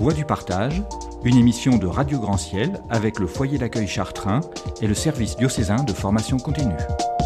Voix du partage, une émission de Radio Grand Ciel avec le foyer d'accueil Chartrain et le service diocésain de formation continue.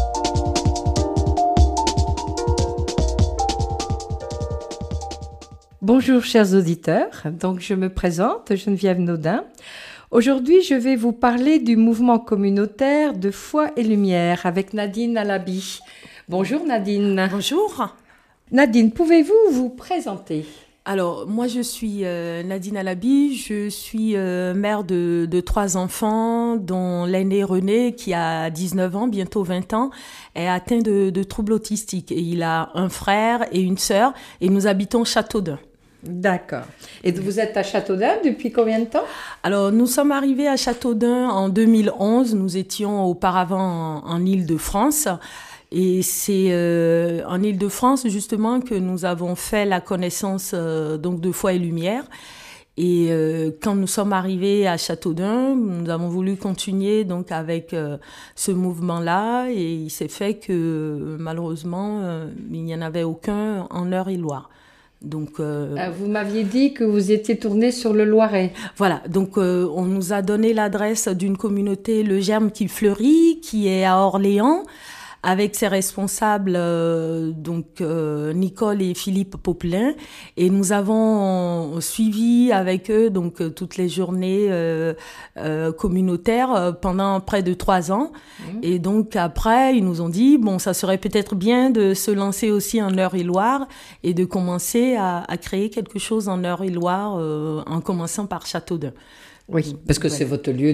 Bonjour chers auditeurs, donc je me présente, Geneviève Naudin. Aujourd'hui, je vais vous parler du mouvement communautaire de Foi et Lumière avec Nadine Alabi. Bonjour Nadine. Bonjour. Nadine, pouvez-vous vous présenter ? Alors, moi je suis Nadine Alabi, je suis mère de 3 enfants, dont l'aîné René, qui a 19 ans, bientôt 20 ans, est atteint de troubles autistiques. Et il a un frère et une sœur, et nous habitons Châteaudun. D'accord. Et vous êtes à Châteaudun depuis combien de temps ? Alors, nous sommes arrivés à Châteaudun en 2011. Nous étions auparavant en Île-de-France. Et c'est en Île-de-France, justement, que nous avons fait la connaissance donc de Foi et Lumière. Et quand nous sommes arrivés à Châteaudun, nous avons voulu continuer donc avec ce mouvement-là. Et il s'est fait que, malheureusement, il n'y en avait aucun en Eure-et-Loir. Donc, vous m'aviez dit que vous étiez tournée sur le Loiret. Voilà, donc on nous a donné l'adresse d'une communauté, Le Germe qui fleurit, qui est à Orléans, avec ses responsables, Nicole et Philippe Popelin. Et nous avons suivi avec eux donc toutes les journées communautaires pendant près de 3 ans. Et donc après, ils nous ont dit, bon, ça serait peut-être bien de se lancer aussi en Eure-et-Loir et de commencer à créer quelque chose en Eure-et-Loir en commençant par Châteaudun. Oui, parce que c'est votre lieu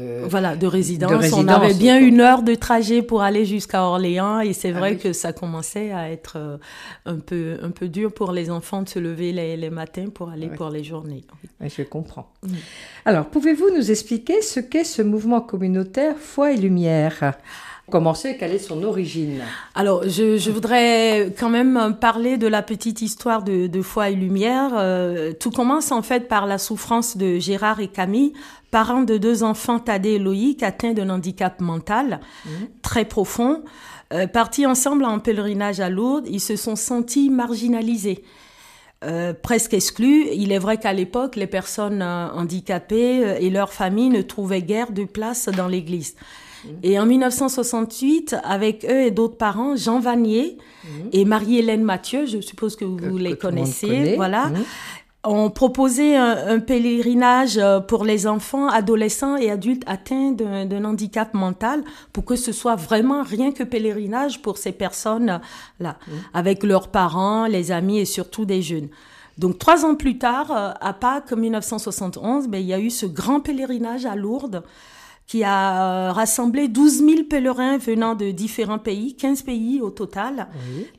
de résidence. On avait bien 1 heure de trajet pour aller jusqu'à Orléans et c'est vrai que ça commençait à être un peu dur pour les enfants de se lever les matins pour aller pour les journées. Oui, je comprends. Alors, pouvez-vous nous expliquer ce qu'est ce mouvement communautaire Foi et Lumière ? Commencer, quelle est son origine ? Alors, je voudrais quand même parler de la petite histoire de Foi et Lumière. Tout commence en fait par la souffrance de Gérard et Camille, parents de 2 enfants, Thaddée et Loïc, atteints d'un handicap mental très profond. Partis ensemble en pèlerinage à Lourdes, ils se sont sentis marginalisés. Presque exclus. Il est vrai qu'à l'époque, les personnes handicapées et leurs familles ne trouvaient guère de place dans l'église. Et en 1968, avec eux et d'autres parents, Jean Vanier et Marie-Hélène Mathieu, je suppose que vous les connaissez, voilà, ont proposé un pèlerinage pour les enfants, adolescents et adultes atteints d'un handicap mental pour que ce soit vraiment rien que pèlerinage pour ces personnes-là, avec leurs parents, les amis et surtout des jeunes. Donc 3 ans plus tard, à Pâques 1971, il y a eu ce grand pèlerinage à Lourdes qui a rassemblé 12 000 pèlerins venant de différents pays, 15 pays au total.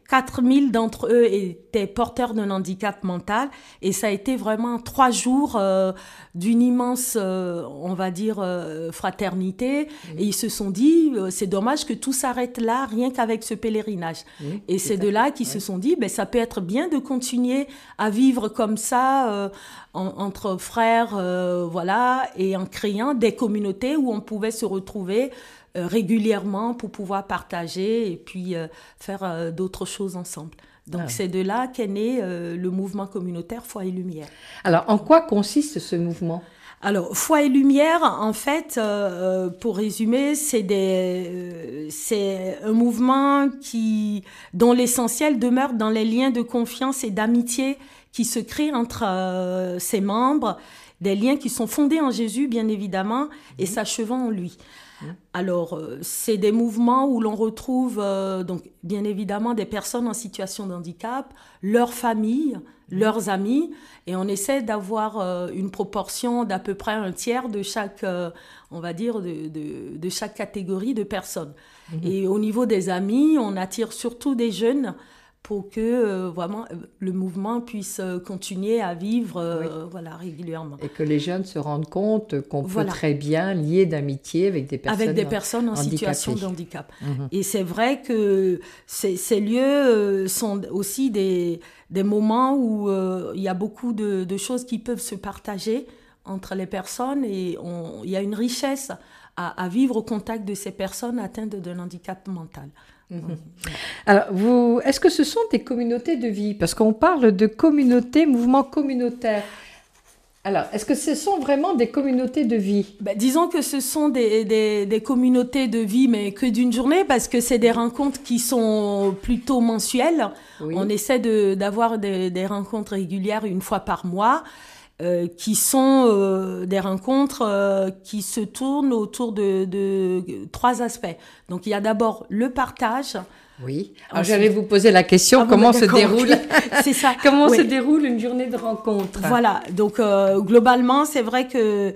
4 000 d'entre eux étaient porteurs d'un handicap mental. Et ça a été vraiment 3 jours d'une immense, on va dire, fraternité. Et ils se sont dit, c'est dommage que tout s'arrête là, rien qu'avec ce pèlerinage. Et c'est de là qu'ils se sont dit, ça peut être bien de continuer à vivre comme ça, entre frères, voilà, et en créant des communautés où on pouvait se retrouver régulièrement pour pouvoir partager et puis faire d'autres choses ensemble. Donc c'est de là qu'est né le mouvement communautaire Foi et Lumière. Alors en quoi consiste ce mouvement ? Alors, Foi et Lumière, en fait, pour résumer, c'est un mouvement dont l'essentiel demeure dans les liens de confiance et d'amitié qui se créent entre ses membres, des liens qui sont fondés en Jésus, bien évidemment, et s'achevant en lui. Alors, c'est des mouvements où l'on retrouve, donc, bien évidemment, des personnes en situation de handicap, leurs familles, leurs amis, et on essaie d'avoir une proportion d'à peu près 1/3 de chaque, on va dire, de chaque catégorie de personnes. Et au niveau des amis, on attire surtout des jeunes pour que vraiment le mouvement puisse continuer à vivre voilà, régulièrement. Et que les jeunes se rendent compte qu'on peut très bien lier d'amitié avec des personnes en situation de handicap. Et c'est vrai que ces lieux sont aussi des moments où il y a beaucoup de choses qui peuvent se partager entre les personnes et il y a une richesse à vivre au contact de ces personnes atteintes d'un handicap mental. Alors, est-ce que ce sont des communautés de vie ? Parce qu'on parle de communauté, mouvement communautaire. Alors, est-ce que ce sont vraiment des communautés de vie? Disons que ce sont des communautés de vie, mais que d'une journée, parce que c'est des rencontres qui sont plutôt mensuelles. Oui. On essaie d'avoir des rencontres régulières une fois par mois, qui sont des rencontres qui se tournent autour de 3 aspects. Donc, il y a d'abord le partage. Oui. Alors, j'allais vous poser la question, comment se déroule, c'est ça. Comment se déroule une journée de rencontre? Voilà. Donc, globalement, c'est vrai que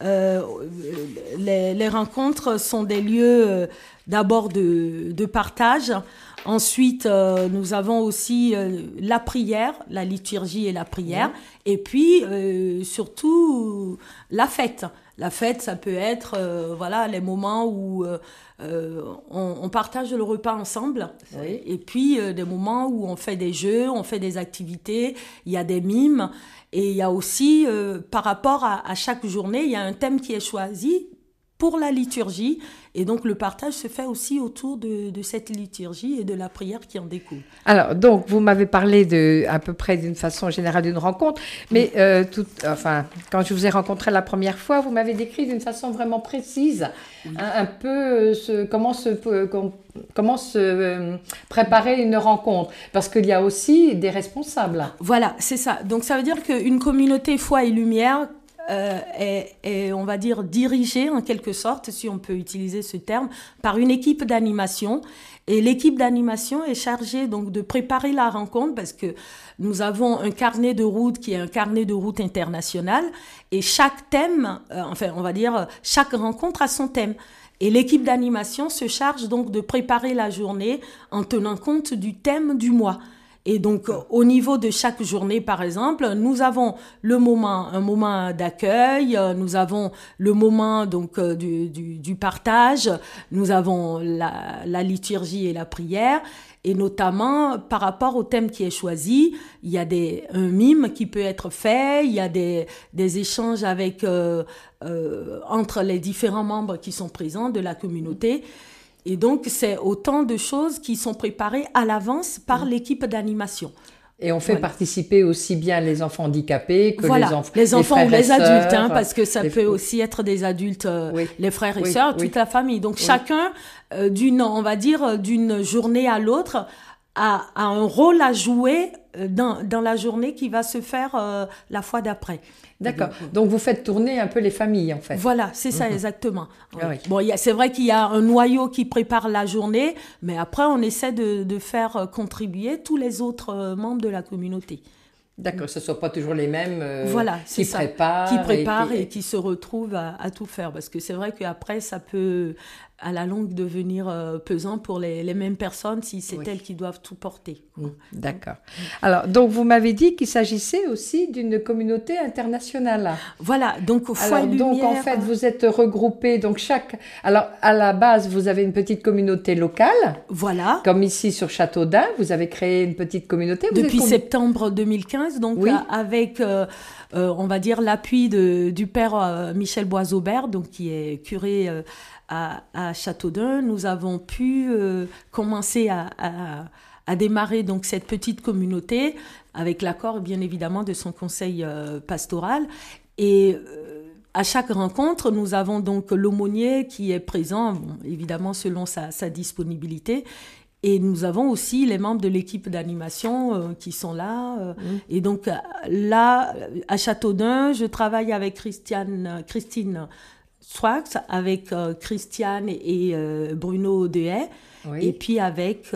les rencontres sont des lieux d'abord de partage. Ensuite, nous avons aussi la prière, la liturgie et la prière. Oui. Et puis, surtout, la fête. La fête, ça peut être les moments où on partage le repas ensemble. Oui. Et puis, des moments où on fait des jeux, on fait des activités, il y a des mimes. Et il y a aussi, par rapport à chaque journée, il y a un thème qui est choisi pour la liturgie. Et donc, le partage se fait aussi autour de cette liturgie et de la prière qui en découle. Alors, donc, vous m'avez parlé à peu près d'une façon générale d'une rencontre, mais quand je vous ai rencontré la première fois, vous m'avez décrit d'une façon vraiment précise, un peu comment se préparer une rencontre, parce qu'il y a aussi des responsables. Voilà, c'est ça. Donc, ça veut dire qu'une communauté foi et lumière est, on va dire, dirigée en quelque sorte, si on peut utiliser ce terme, par une équipe d'animation. Et l'équipe d'animation est chargée donc de préparer la rencontre parce que nous avons un carnet de route qui est un carnet de route international et chaque thème, on va dire, chaque rencontre a son thème. Et l'équipe d'animation se charge donc de préparer la journée en tenant compte du thème du mois. Et donc, au niveau de chaque journée, par exemple, nous avons un moment d'accueil, nous avons le moment donc du partage, nous avons la liturgie et la prière, et notamment par rapport au thème qui est choisi, il y a un mime qui peut être fait, il y a des échanges avec entre les différents membres qui sont présents de la communauté. Et donc, c'est autant de choses qui sont préparées à l'avance par l'équipe d'animation. Et on fait participer aussi bien les enfants handicapés que les enfants ou les adultes, parce que ça peut aussi être des adultes, les frères et sœurs, toute la famille. Donc, chacun, d'une journée à l'autre, a un rôle à jouer dans la journée qui va se faire la fois d'après. D'accord. Donc, vous faites tourner un peu les familles, en fait. Voilà, c'est ça, exactement. Ah oui. Bon, c'est vrai qu'il y a un noyau qui prépare la journée, mais après, on essaie de faire contribuer tous les autres membres de la communauté. D'accord, que ce ne soit pas toujours les mêmes qui préparent et qui se retrouvent à tout faire. Parce que c'est vrai qu'après, ça peut, à la longue, devenir pesant pour les mêmes personnes si c'est elles qui doivent tout porter. D'accord. Alors, donc, vous m'avez dit qu'il s'agissait aussi d'une communauté internationale. Voilà, donc au Foi et Lumière... Donc, en fait, vous êtes regroupés, donc Alors, à la base, vous avez une petite communauté locale. Voilà. Comme ici sur Châteaudun, vous avez créé une petite communauté. Depuis septembre 2015, donc avec, on va dire, l'appui du père Michel Boisaubert, donc qui est curé à Châteaudun, nous avons pu commencer à démarrer donc cette petite communauté avec l'accord bien évidemment de son conseil pastoral. Et à chaque rencontre, nous avons donc l'aumônier qui est présent, évidemment selon sa disponibilité. Et nous avons aussi les membres de l'équipe d'animation qui sont là. Et donc là, à Châteaudun, je travaille avec Christine Swax, avec Christiane et Bruno Dehaye, et puis avec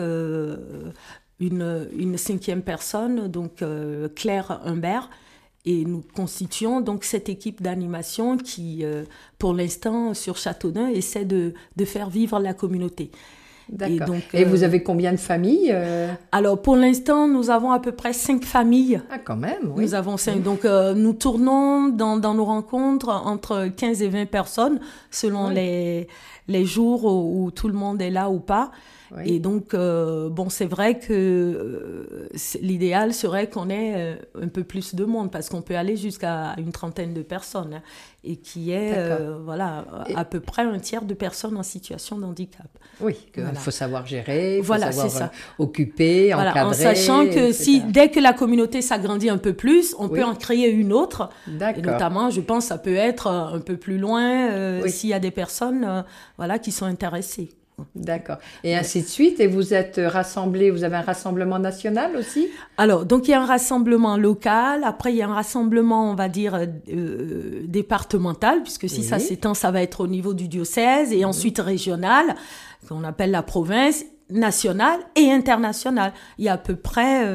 une 5e personne, donc Claire Humbert. Et nous constituons donc cette équipe d'animation qui, pour l'instant, sur Châteaudun, essaie de faire vivre la communauté. D'accord. Et vous avez combien de familles Alors, pour l'instant, nous avons à peu près 5 familles. Ah, quand même, oui. Nous avons 5. Donc, nous tournons dans nos rencontres entre 15 et 20 personnes, selon les jours où tout le monde est là ou pas. Oui. Et donc, c'est vrai que l'idéal serait qu'on ait un peu plus de monde, parce qu'on peut aller jusqu'à une 30aine de personnes. et qui est à peu près un tiers de personnes en situation de handicap. Oui, il faut savoir gérer, il faut savoir occuper, encadrer. En sachant que dès que la communauté s'agrandit un peu plus, on peut en créer une autre. Et notamment, je pense, ça peut être un peu plus loin s'il y a des personnes qui sont intéressées. D'accord. Et ainsi de suite. Et vous êtes rassemblés, vous avez un rassemblement national aussi? Alors, donc il y a un rassemblement local, après il y a un rassemblement, on va dire, départemental, puisque si ça s'étend, ça va être au niveau du diocèse, et ensuite régional, qu'on appelle la province, nationale et internationale. Il y a à peu près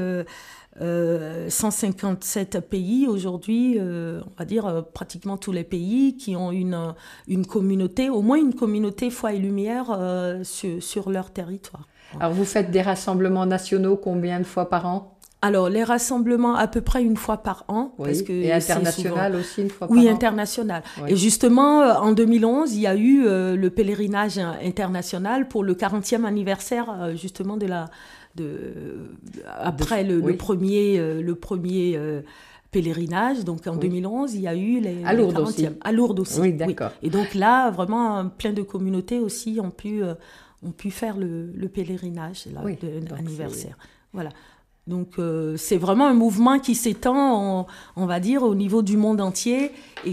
157 pays aujourd'hui, on va dire pratiquement tous les pays qui ont une communauté, au moins une communauté foi et lumière sur leur territoire. Alors vous faites des rassemblements nationaux combien de fois par an? Alors les rassemblements à peu près une fois par an. Parce que et international aussi une fois par an? Oui, international. Oui. Et justement, en 2011, il y a eu le pèlerinage international pour le 40e anniversaire justement après le premier pèlerinage, donc en 2011, il y a eu à Lourdes aussi. À Lourdes aussi. Oui, d'accord. Oui. Et donc là, vraiment, plein de communautés aussi ont pu faire le pèlerinage de l'anniversaire. Voilà. Donc c'est vraiment un mouvement qui s'étend, on va dire, au niveau du monde entier et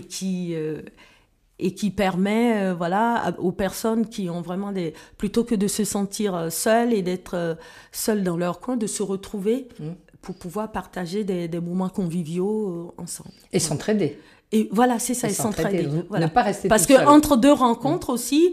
qui permet aux personnes qui ont vraiment plutôt que de se sentir seules et d'être seules dans leur coin, de se retrouver pour pouvoir partager des moments conviviaux ensemble. Et s'entraider. Et voilà, c'est ça, et s'entraider. Ne pas rester parce tout seul. Parce qu'entre deux rencontres aussi,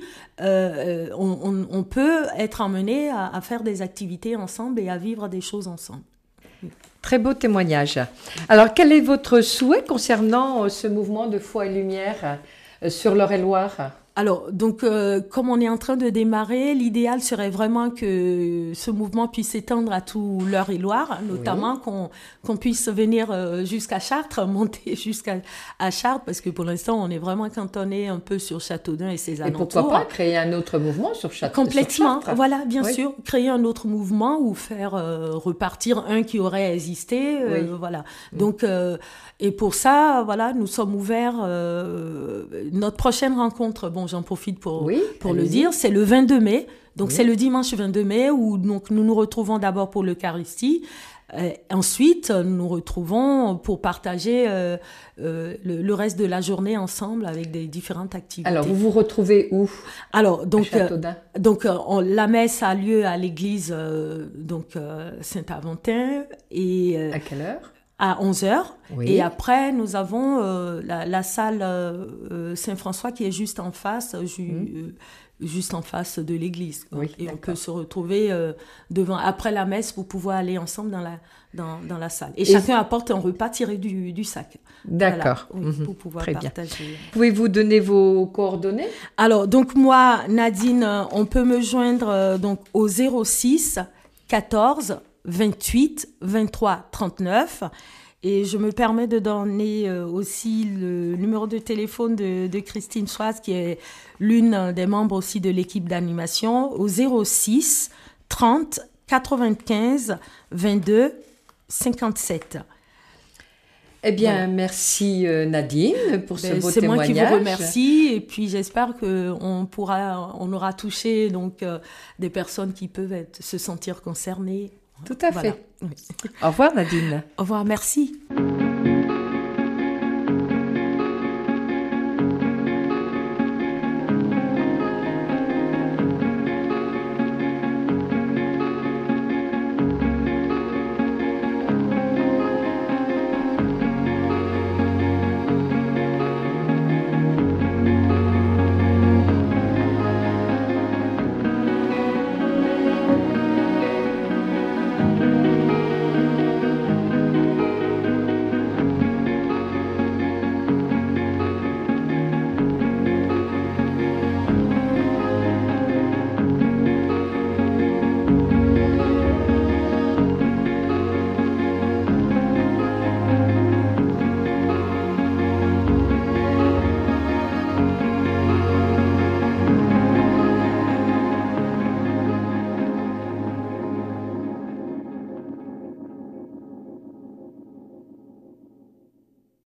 on peut être amené à faire des activités ensemble et à vivre des choses ensemble. Très beau témoignage. Alors, quel est votre souhait concernant ce mouvement de foi et lumière sur l'Eure-et-Loire? Alors, donc, comme on est en train de démarrer, l'idéal serait vraiment que ce mouvement puisse s'étendre à tout l'Eure-et-Loire, notamment qu'on puisse venir jusqu'à Chartres, monter jusqu'à Chartres, parce que pour l'instant, on est vraiment cantonné un peu sur Châteaudun et ses alentours. Et pourquoi pas créer un autre mouvement sur Chartres? Complètement, voilà, bien sûr, créer un autre mouvement ou faire repartir un qui aurait existé, voilà. Donc, et pour ça, voilà, nous sommes ouverts. Notre prochaine rencontre, j'en profite pour le dire, c'est le 22 mai. Donc, c'est le dimanche 22 mai où donc, nous nous retrouvons d'abord pour l'Eucharistie. Ensuite, nous nous retrouvons pour partager le reste de la journée ensemble avec des différentes activités. Alors, vous vous retrouvez où? Alors, donc, la messe a lieu à l'église Saint-Aventin. Et, à quelle heure? À 11h. Et après, nous avons la salle Saint-François qui est juste en face, juste en face de l'église. Et on peut se retrouver devant. Après la messe, pour pouvoir aller ensemble dans la salle. Et chacun apporte un repas tiré du sac. D'accord. Voilà, pour pouvoir partager. Bien. Pouvez-vous donner vos coordonnées? Alors, donc moi, Nadine, on peut me joindre au 06 14 28 23 39 et je me permets de donner aussi le numéro de téléphone de Christine Schwartz qui est l'une des membres aussi de l'équipe d'animation au 06 30 95 22 57. Eh bien, merci Nadine pour ce beau témoignage. C'est moi qui vous remercie et puis j'espère qu'on aura touché des personnes qui peuvent se sentir concernées. Tout à fait. Au revoir Nadine. Au revoir, merci.